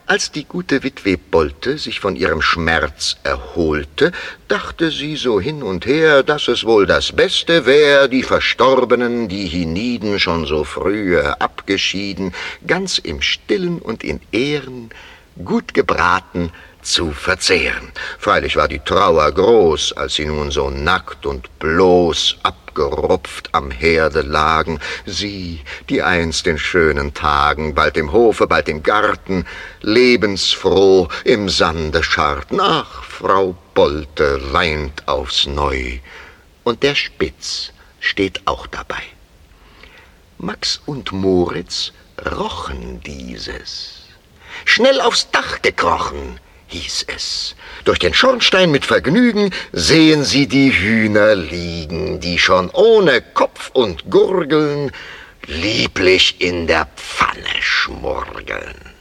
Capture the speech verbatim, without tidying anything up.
Als die gute Witwe Bolte sich von ihrem Schmerz erholte, dachte sie so hin und her, dass es wohl das Beste wär, die Verstorbenen, die hienieden schon so frühe abgeschieden, ganz im Stillen und in Ehren, gut gebraten, zu verzehren. Freilich war die Trauer groß, als sie nun so nackt und bloß abgerupft am Herde lagen, sie, die einst in schönen Tagen, bald im Hofe, bald im Garten, lebensfroh im Sande scharrten. Ach, Frau Bolte weint aufs Neu, und der Spitz steht auch dabei. Max und Moritz rochen dieses. Schnell aufs Dach gekrochen, hieß es. Durch den Schornstein mit Vergnügen sehen sie die Hühner liegen, die schon ohne Kopf und Gurgeln lieblich in der Pfanne schmurgeln.